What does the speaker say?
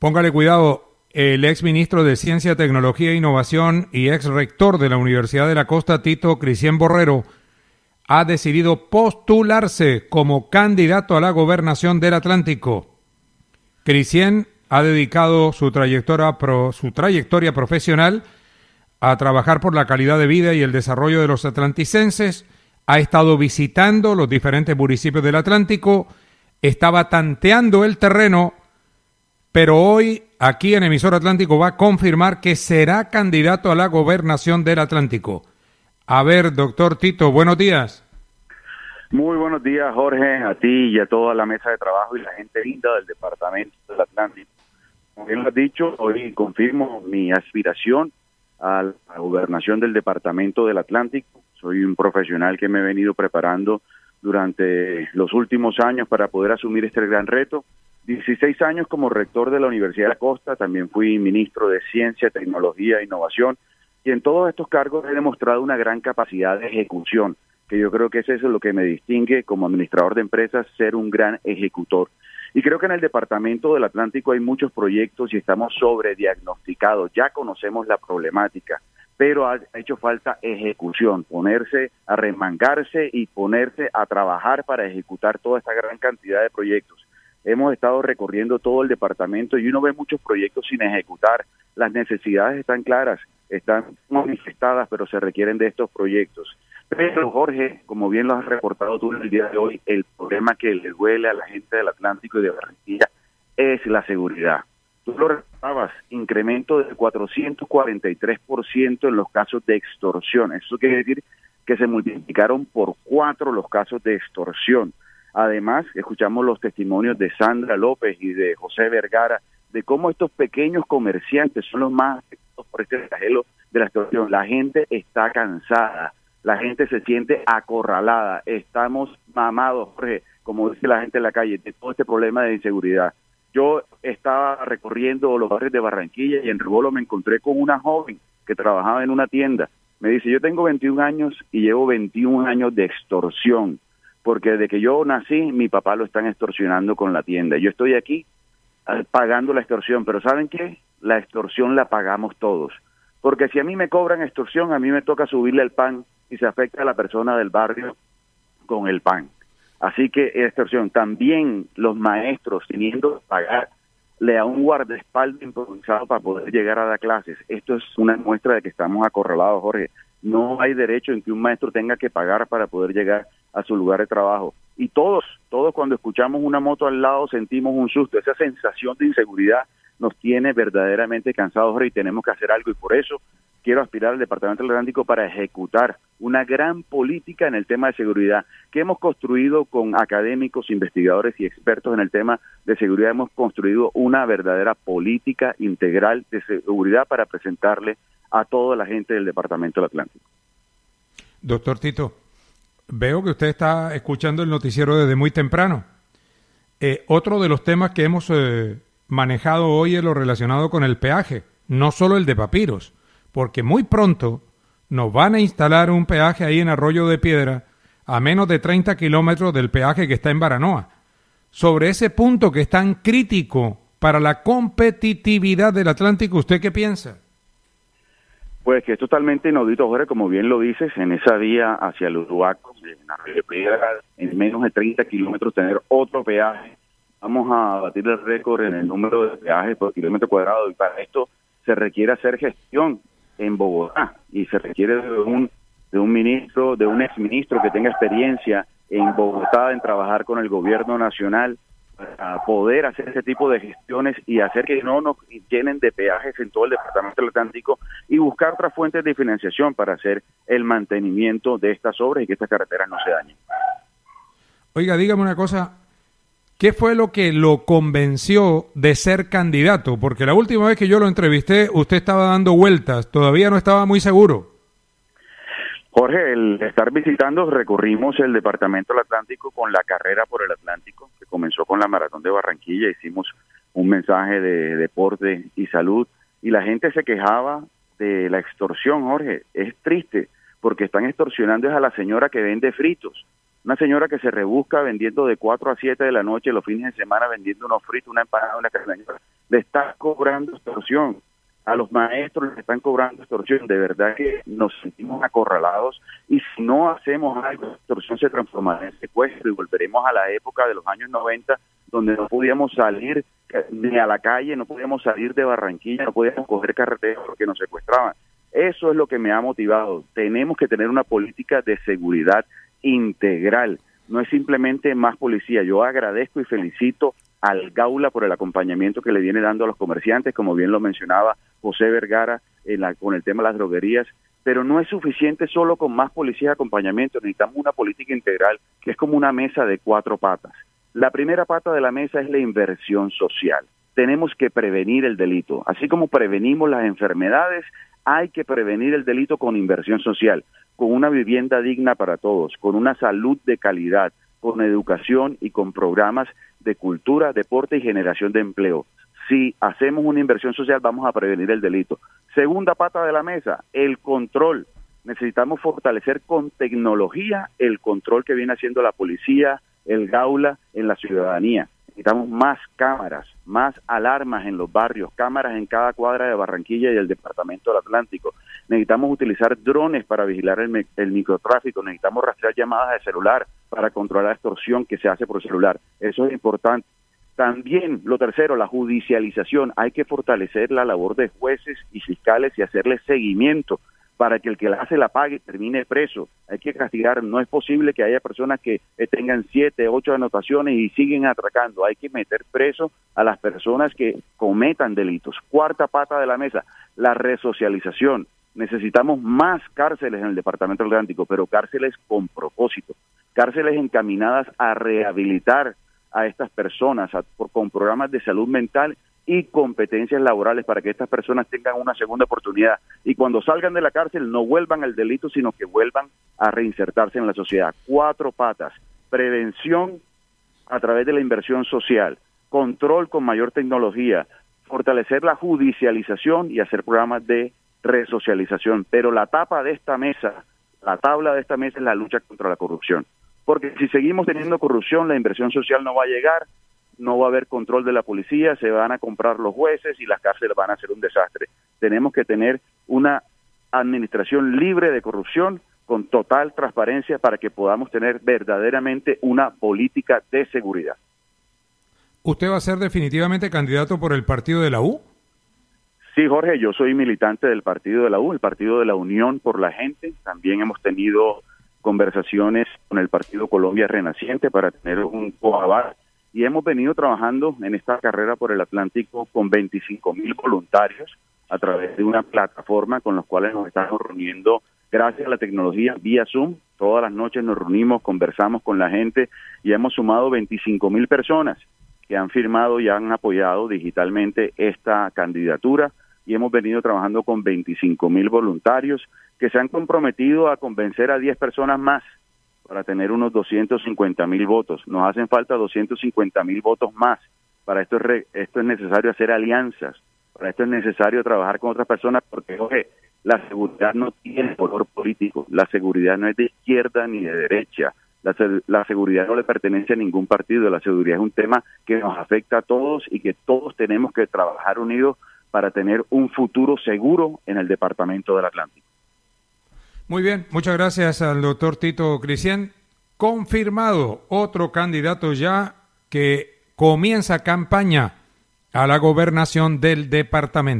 Póngale cuidado, el ex ministro de Ciencia, Tecnología e Innovación y ex rector de la Universidad de la Costa, Tito Cristian Borrero, ha decidido postularse como candidato a la gobernación del Atlántico. Cristian ha dedicado su trayectoria profesional a trabajar por la calidad de vida y el desarrollo de los atlanticenses. Ha estado visitando los diferentes municipios del Atlántico, estaba tanteando el terreno, pero hoy aquí en Emisor Atlántico va a confirmar que será candidato a la gobernación del Atlántico. A ver, doctor Tito, buenos días. Muy buenos días, Jorge, a ti y a toda la mesa de trabajo y la gente linda del Departamento del Atlántico. Como bien lo has dicho, hoy confirmo mi aspiración a la gobernación del Departamento del Atlántico. Soy un profesional que me he venido preparando durante los últimos años para poder asumir este gran reto. 16 años como rector de la Universidad de la Costa, también fui ministro de Ciencia, Tecnología e Innovación, y en todos estos cargos he demostrado una gran capacidad de ejecución, que yo creo que eso es lo que me distingue como administrador de empresas, ser un gran ejecutor. Y creo que en el Departamento del Atlántico hay muchos proyectos y estamos sobrediagnosticados, ya conocemos la problemática, pero ha hecho falta ejecución, ponerse a remangarse y ponerse a trabajar para ejecutar toda esta gran cantidad de proyectos. Hemos estado recorriendo todo el departamento y uno ve muchos proyectos sin ejecutar. Las necesidades están claras, están manifestadas, pero se requieren de estos proyectos. Pero, Jorge, como bien lo has reportado tú en el día de hoy, el problema que le duele a la gente del Atlántico y de Barranquilla es la seguridad. Tú lo reportabas, incremento del 443% en los casos de extorsión. Eso quiere decir que se multiplicaron por 4 los casos de extorsión. Además, escuchamos los testimonios de Sandra López y de José Vergara de cómo estos pequeños comerciantes son los más afectados por este flagelo de la extorsión. La gente está cansada, la gente se siente acorralada, estamos mamados, Jorge, como dice la gente en la calle, de todo este problema de inseguridad. Yo estaba recorriendo los barrios de Barranquilla y en Rebolo me encontré con una joven que trabajaba en una tienda. Me dice, yo tengo 21 años y llevo 21 años de extorsión, porque desde que yo nací, mi papá lo están extorsionando con la tienda. Yo estoy aquí pagando la extorsión, pero ¿saben qué? La extorsión la pagamos todos. Porque si a mí me cobran extorsión, a mí me toca subirle el pan y se afecta a la persona del barrio con el pan. Así que extorsión. También los maestros teniendo que pagarle a un guardaespaldas improvisado para poder llegar a dar clases. Esto es una muestra de que estamos acorralados, Jorge. No hay derecho en que un maestro tenga que pagar para poder llegar a su lugar de trabajo. Y todos cuando escuchamos una moto al lado sentimos un susto. Esa sensación de inseguridad nos tiene verdaderamente cansados, Jorge, y tenemos que hacer algo. Y por eso quiero aspirar al Departamento del Atlántico para ejecutar una gran política en el tema de seguridad que hemos construido con académicos, investigadores y expertos en el tema de seguridad. Hemos construido una verdadera política integral de seguridad para presentarle a toda la gente del Departamento del Atlántico. Doctor Tito, veo que usted está escuchando el noticiero desde muy temprano. Otro de los temas que hemos manejado hoy es lo relacionado con el peaje, no solo el de Papiros, porque muy pronto nos van a instalar un peaje ahí en Arroyo de Piedra a menos de 30 kilómetros del peaje que está en Baranoa. Sobre ese punto que es tan crítico para la competitividad del Atlántico, ¿usted qué piensa? Pues que es totalmente inaudito, Jorge, como bien lo dices, en esa vía hacia el Uruaco, en Arroyo de Piedra, en menos de 30 kilómetros tener otro peaje. Vamos a batir el récord en el número de peajes por kilómetro cuadrado y para esto se requiere hacer gestión en Bogotá y se requiere de un ministro, de un exministro que tenga experiencia en Bogotá en trabajar con el gobierno nacional para poder hacer ese tipo de gestiones y hacer que no nos llenen de peajes en todo el Departamento del Atlántico y buscar otras fuentes de financiación para hacer el mantenimiento de estas obras y que estas carreteras no se dañen. Oiga, dígame una cosa, ¿qué fue lo que lo convenció de ser candidato? Porque la última vez que yo lo entrevisté, usted estaba dando vueltas, todavía no estaba muy seguro. Jorge, el estar visitando, recorrimos el Departamento del Atlántico con la carrera por el Atlántico, que comenzó con la Maratón de Barranquilla, hicimos un mensaje de deporte y salud, y la gente se quejaba de la extorsión, Jorge. Es triste, porque están extorsionando a la señora que vende fritos. Una señora que se rebusca vendiendo de 4 a 7 de la noche los fines de semana, vendiendo unos fritos, una empanada, una castañuela, le está cobrando extorsión. A los maestros les están cobrando extorsión. De verdad que nos sentimos acorralados, y si no hacemos algo, la extorsión se transformará en secuestro y volveremos a la época de los años 90, donde no podíamos salir ni a la calle, no podíamos salir de Barranquilla, no podíamos coger carretera porque nos secuestraban. Eso es lo que me ha motivado. Tenemos que tener una política de seguridad integral. No es simplemente más policía. Yo agradezco y felicito al Gaula por el acompañamiento que le viene dando a los comerciantes, como bien lo mencionaba José Vergara con el tema de las droguerías, pero no es suficiente solo con más policía y acompañamiento. Necesitamos una política integral que es como una mesa de 4 patas. La primera pata de la mesa es la inversión social. Tenemos que prevenir el delito. Así como prevenimos las enfermedades, hay que prevenir el delito con inversión social, con una vivienda digna para todos, con una salud de calidad, con educación y con programas de cultura, deporte y generación de empleo. Si hacemos una inversión social, vamos a prevenir el delito. Segunda pata de la mesa, el control. Necesitamos fortalecer con tecnología el control que viene haciendo la policía, el Gaula en la ciudadanía. Necesitamos más cámaras, más alarmas en los barrios, cámaras en cada cuadra de Barranquilla y del departamento del Atlántico. Necesitamos utilizar drones para vigilar el microtráfico. Necesitamos rastrear llamadas de celular para controlar la extorsión que se hace por celular. Eso es importante. También, lo tercero, la judicialización. Hay que fortalecer la labor de jueces y fiscales y hacerles seguimiento para que el que la hace la pague y termine preso. Hay que castigar. No es posible que haya personas que tengan 7, 8 anotaciones y siguen atracando. Hay que meter preso a las personas que cometan delitos. Cuarta pata de la mesa, la resocialización. Necesitamos más cárceles en el departamento del Atlántico, pero cárceles con propósito, cárceles encaminadas a rehabilitar a estas personas con programas de salud mental y competencias laborales para que estas personas tengan una segunda oportunidad y cuando salgan de la cárcel no vuelvan al delito, sino que vuelvan a reinsertarse en la sociedad. 4 patas: prevención a través de la inversión social, control con mayor tecnología, fortalecer la judicialización y hacer programas de resocialización. Pero la tabla de esta mesa es la lucha contra la corrupción. Porque si seguimos teniendo corrupción, la inversión social no va a llegar, no va a haber control de la policía, se van a comprar los jueces y las cárceles van a ser un desastre. Tenemos que tener una administración libre de corrupción, con total transparencia, para que podamos tener verdaderamente una política de seguridad. ¿Usted va a ser definitivamente candidato por el partido de la U? Sí, Jorge, yo soy militante del partido de la U, el partido de la Unión por la Gente. También hemos tenido conversaciones con el Partido Colombia Renaciente para tener un coaval y hemos venido trabajando en esta carrera por el Atlántico con 25,000 voluntarios a través de una plataforma con los cuales nos estamos reuniendo gracias a la tecnología vía Zoom. Todas las noches nos reunimos, conversamos con la gente y hemos sumado 25,000 personas que han firmado y han apoyado digitalmente esta candidatura y hemos venido trabajando con 25,000 voluntarios que se han comprometido a convencer a 10 personas más para tener unos 250,000 votos. Nos hacen falta 250,000 votos más. Para esto es necesario hacer alianzas, para esto es necesario trabajar con otras personas, porque, oye, la seguridad no tiene color político, la seguridad no es de izquierda ni de derecha, la seguridad no le pertenece a ningún partido, la seguridad es un tema que nos afecta a todos y que todos tenemos que trabajar unidos para tener un futuro seguro en el departamento del Atlántico. Muy bien, muchas gracias al doctor Tito Cristian. Confirmado otro candidato ya que comienza campaña a la gobernación del departamento.